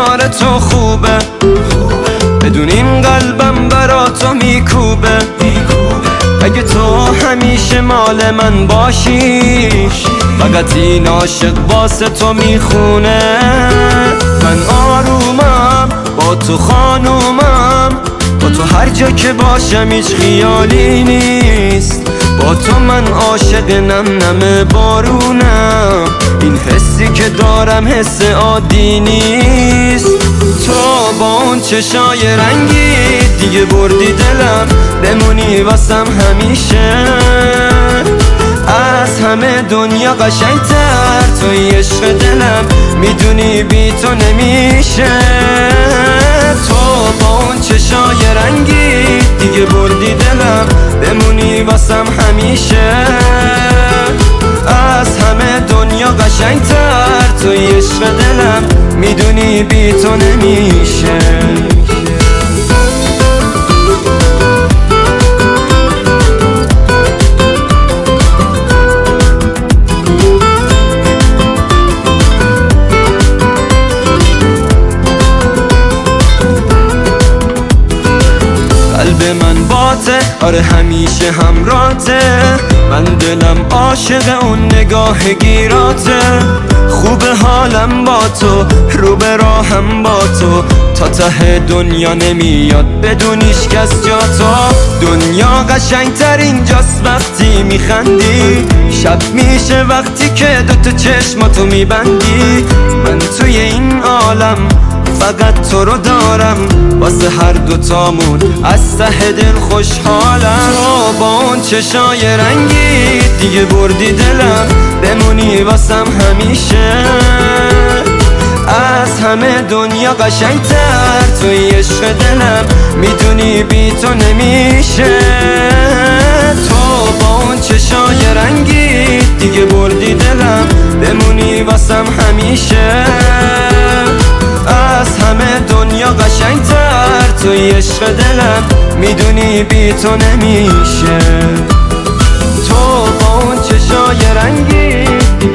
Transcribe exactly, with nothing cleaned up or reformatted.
کنار تو خوبه، بدون این قلبم برا تو میکوبه. اگه تو همیشه مال من باشی، فقط این عاشق واسه تو میخونه. من آرومم با تو خانومم، با تو هر جا که باشم هیچ خیالی نیست. با تو من عاشق نم نم بارونم، این حسی که دارم حس عادی نیست. تو با اون چشای رنگی دیگه بردی دلم، بمونی واسم همیشه. از همه دنیا قشنگتر توی عشق دلم، میدونی بی تو نمیشه. تو با اون چشای رنگی دیگه بردی دلم، بمونی واسم همیشه. از همه دنیا قشنگتر توی عشق دلم، میدونی بی تو نمیشه. قلب من باته، آره همیشه همراته. من دلم عاشق اون نگاه گیراته. خوب حالم با تو، رو به راهم با تو. تا ته دنیا نمیاد بدون هیچکس جا تو. دنیا قشنگتر اینجاست وقتی میخندی، شب میشه وقتی که دوتا چشماتو میبندی. من توی این عالم فقط تو رو دارم، واسه هر دوتامون از ته دل خوشحالم. تو با اون چشای رنگی دیگه بردی دلم، بمونی واسم همیشه. از همه دنیا قشنگتر توی عشق دلم، میدونی بی تو نمیشه. تو با اون چشای رنگی دیگه بردی دلم، بمونی واسم همیشه. از همه دنیا قشنگتر توی عشق دلم، میدونی بی تو نمیشه. تو با اون چشای رنگی